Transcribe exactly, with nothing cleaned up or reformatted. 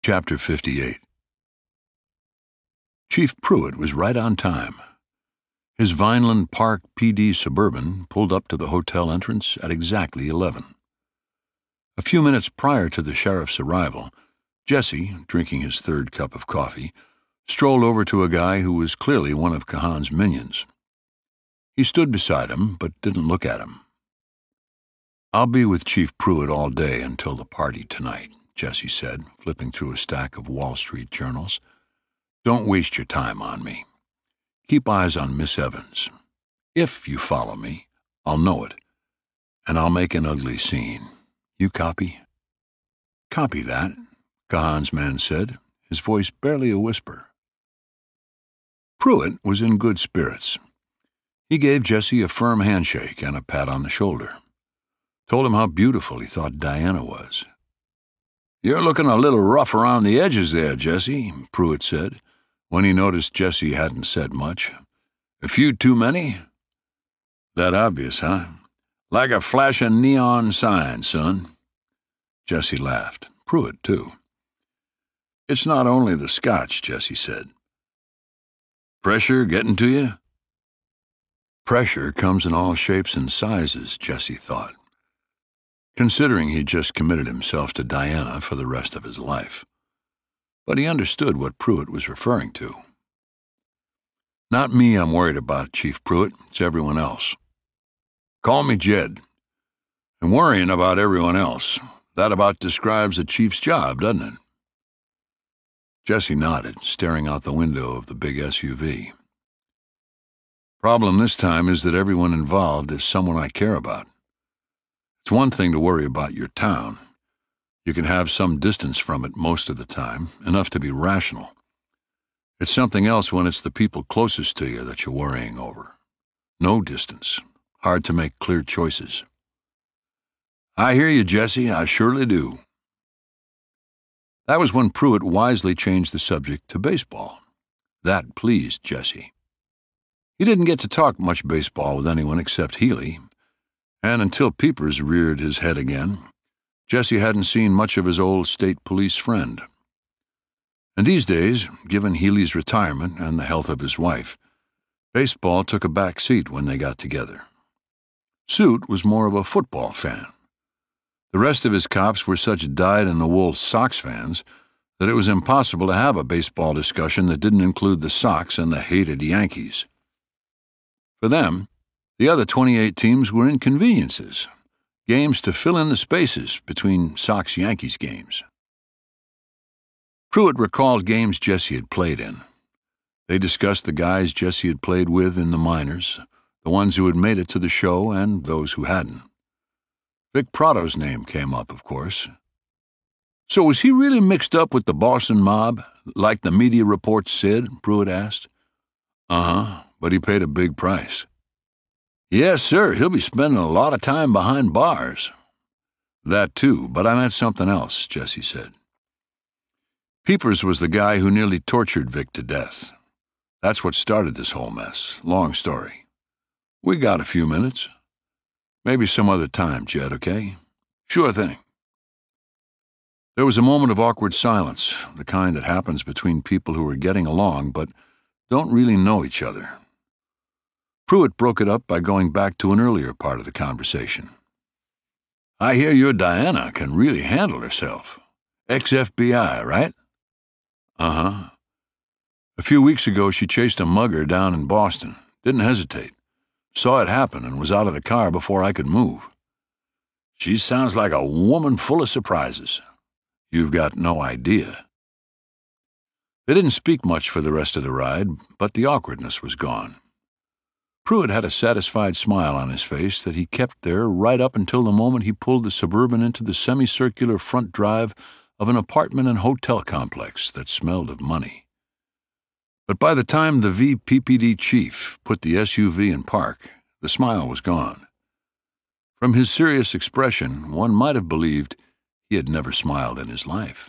Chapter fifty-eight. Chief Pruitt was right on time. His Vineland Park P D Suburban pulled up to the hotel entrance at exactly eleven. A few minutes prior to the sheriff's arrival, Jesse, drinking his third cup of coffee, strolled over to a guy who was clearly one of Kahan's minions. He stood beside him, but didn't look at him. "I'll be with Chief Pruitt all day until the party tonight," Jesse said, flipping through a stack of Wall Street journals. "Don't waste your time on me. Keep eyes on Miss Evans. If you follow me, I'll know it, and I'll make an ugly scene. You copy?" "Copy that," Kahan's man said, his voice barely a whisper. Pruitt was in good spirits. He gave Jesse a firm handshake and a pat on the shoulder. Told him how beautiful he thought Diana was. "You're looking a little rough around the edges there, Jesse," Pruitt said, when he noticed Jesse hadn't said much. "A few too many?" "That obvious, huh? Like a flashing neon sign, son." Jesse laughed. Pruitt, too. "It's not only the scotch," Jesse said. "Pressure getting to you?" Pressure comes in all shapes and sizes, Jesse thought, considering he'd just committed himself to Diana for the rest of his life. But he understood what Pruitt was referring to. "Not me I'm worried about, Chief Pruitt. It's everyone else." "Call me Jed. And worrying about everyone else. That about describes a chief's job, doesn't it?" Jesse nodded, staring out the window of the big S U V. "Problem this time is that everyone involved is someone I care about. It's one thing to worry about your town. You can have some distance from it most of the time, enough to be rational. It's something else when it's the people closest to you that you're worrying over. No distance. Hard to make clear choices." "I hear you, Jesse. I surely do." That was when Pruitt wisely changed the subject to baseball. That pleased Jesse. He didn't get to talk much baseball with anyone except Healy, and until Peepers reared his head again, Jesse hadn't seen much of his old state police friend. And these days, given Healy's retirement and the health of his wife, baseball took a back seat when they got together. Suit was more of a football fan. The rest of his cops were such dyed-in-the-wool Sox fans that it was impossible to have a baseball discussion that didn't include the Sox and the hated Yankees. For them, the other twenty-eight teams were inconveniences, games to fill in the spaces between Sox-Yankees games. Pruitt recalled games Jesse had played in. They discussed the guys Jesse had played with in the minors, the ones who had made it to the show and those who hadn't. Vic Prado's name came up, of course. "So was he really mixed up with the Boston mob, like the media reports said?" Pruitt asked. "Uh-huh, but he paid a big price." "Yes, sir, he'll be spending a lot of time behind bars." "That too, but I meant something else," Jesse said. "Peepers was the guy who nearly tortured Vic to death. That's what started this whole mess. Long story. We got a few minutes. Maybe some other time, Jed, okay?" "Sure thing." There was a moment of awkward silence, the kind that happens between people who are getting along but don't really know each other. Pruitt broke it up by going back to an earlier part of the conversation. "I hear your Diana can really handle herself. Ex-F B I, right?" "Uh-huh. A few weeks ago she chased a mugger down in Boston. Didn't hesitate. Saw it happen and was out of the car before I could move. She sounds like a woman full of surprises. You've got no idea." They didn't speak much for the rest of the ride, but the awkwardness was gone. Pruitt had a satisfied smile on his face that he kept there right up until the moment he pulled the Suburban into the semicircular front drive of an apartment and hotel complex that smelled of money. But by the time the V P P D chief put the S U V in park, the smile was gone. From his serious expression, one might have believed he had never smiled in his life.